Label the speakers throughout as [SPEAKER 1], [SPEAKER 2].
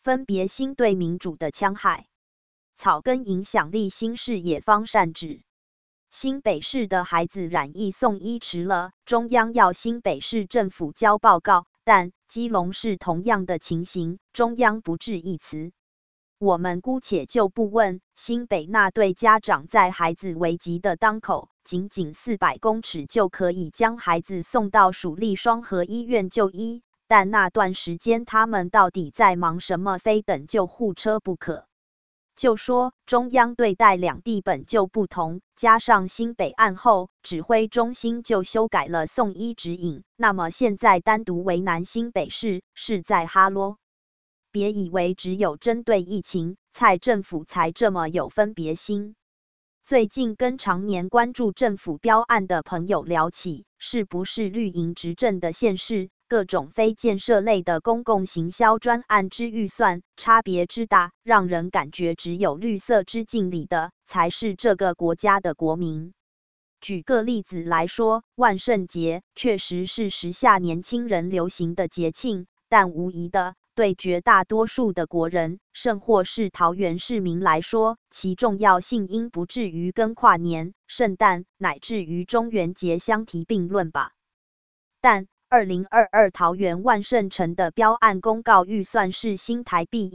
[SPEAKER 1] 分别心对民主的戕害，草根影响力新市也方善治。新北市的孩子染疫送医迟了，中央要新北市政府交报告，但基隆市同样的情形，中央不置一词。我们姑且就不问新北那对家长在孩子危急的当口，仅仅400公尺就可以将孩子送到属立双和医院就医，但那段时间他们到底在忙什么，非等救护车不可。就说中央对待两地本就不同，加上新北案后，指挥中心就修改了送医指引，那么现在单独为难新北市，是在哈啰。别以为只有针对疫情，蔡政府才这么有分别心。最近跟常年关注政府标案的朋友聊起，是不是绿营执政的县市，各种非建设类的公共行销专案之预算差别之大，让人感觉只有绿色之境里的才是这个国家的国民。举个例子来说，万圣节确实是时下年轻人流行的节庆，但无疑的，对绝大多数的国人，甚或是桃园市民来说，其重要性应不至于跟跨年、圣诞乃至于中元节相提并论吧。但2022桃园万圣城的标案公告预算是新台币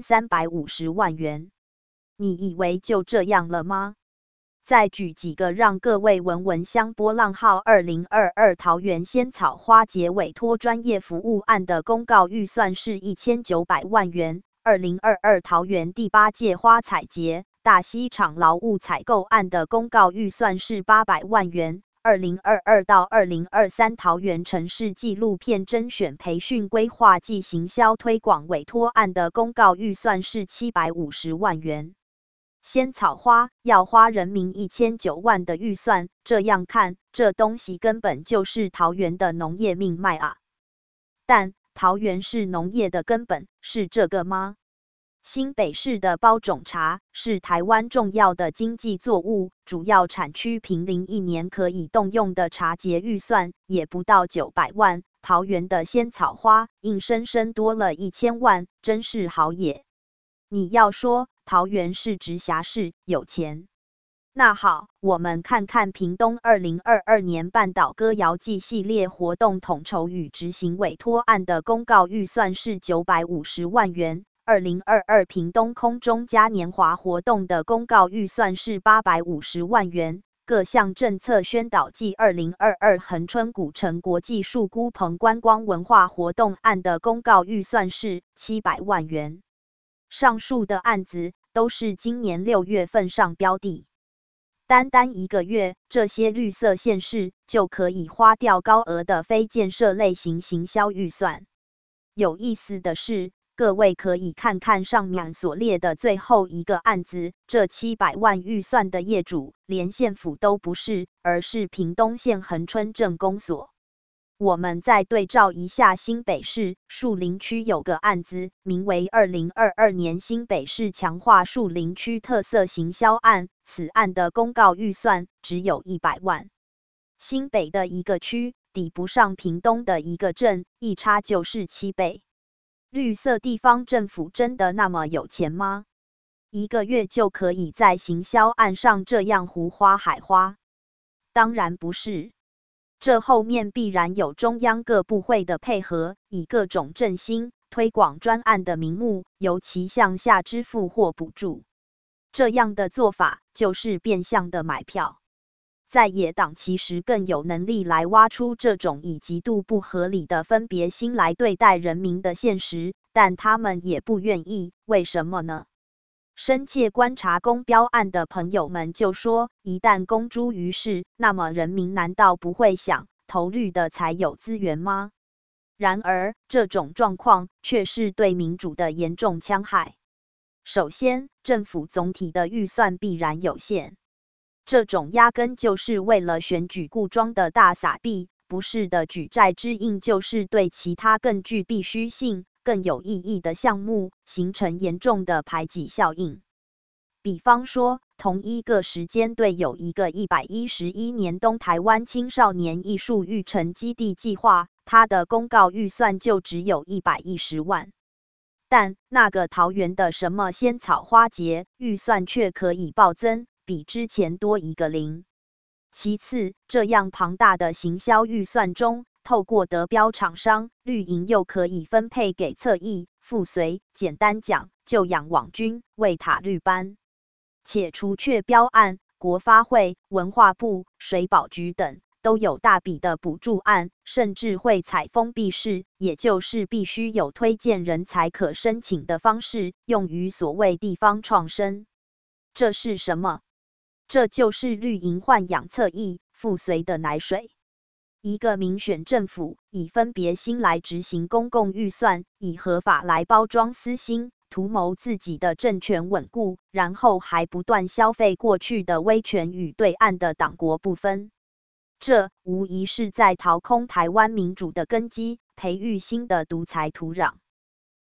[SPEAKER 1] 1350万元。你以为就这样了吗？再举几个让各位闻闻香。波浪号2022桃园仙草花节委托专业服务案的公告预算是1900万元。2022桃园第8届花彩节大溪场劳务采购案的公告预算是800万元。2022到2023桃园城市纪录片甄选培训规划暨行销推广委托案的公告预算是750万元。仙草花要花人民1009万的预算，这样看，这东西根本就是桃园的农业命脉啊！但桃园是农业的根本，是这个吗？新北市的包种茶是台湾重要的经济作物，主要产区坪林一年可以动用的茶节预算也不到900万，桃园的仙草花硬生生多了1000万，真是好也。你要说桃园是直辖市，有钱。那好，我们看看屏东2022年半岛歌谣季系列活动统筹与执行委托案的公告预算是950万元。2022屏东空中嘉年华活动的公告预算是850万元。各项政策宣导暨2022恒春古城国际树菇棚观光文化活动案的公告预算是700万元。上述的案子都是今年6月份上标的。单单一个月，这些绿色县市就可以花掉高额的非建设类型行销预算。有意思的是，各位可以看看上面所列的最后一个案子，这700万预算的业主连县府都不是，而是屏东县恒春镇公所。我们再对照一下新北市树林区有个案子，名为2022年新北市强化树林区特色行销案，此案的公告预算只有100万。新北的一个区抵不上屏东的一个镇，一差就是7倍。绿色地方政府真的那么有钱吗？一个月就可以在行销案上这样胡花海花？当然不是。这后面必然有中央各部会的配合，以各种振兴、推广专案的名目，由其向下支付或补助。这样的做法就是变相的买票。在野党其实更有能力来挖出这种以极度不合理的分别心来对待人民的现实，但他们也不愿意，为什么呢？深切观察公标案的朋友们就说，一旦公诸于世，那么人民难道不会想，投绿的才有资源吗？然而，这种状况却是对民主的严重戕害。首先，政府总体的预算必然有限。这种压根就是为了选举故装的大撒币，不是的举债之印就是对其他更具必须性、更有意义的项目形成严重的排挤效应。比方说，同一个时间对有一个111年东台湾青少年艺术育成基地计划，它的公告预算就只有110万。 但那个桃园的什么仙草花节预算却可以暴增，比之前多一个零。其次，这样庞大的行销预算中，透过得标厂商，绿营又可以分配给侧翼、附随，简单讲，就养网军、为塔绿班。且除却标案，国发会、文化部、水保局等都有大笔的补助案，甚至会采封闭式，也就是必须有推荐人才可申请的方式，用于所谓地方创生。这是什么？这就是绿营豢养侧翼、附随的奶水。一个民选政府以分别心来执行公共预算，以合法来包装私心，图谋自己的政权稳固，然后还不断消费过去的威权与对岸的党国不分。这无疑是在掏空台湾民主的根基，培育新的独裁土壤。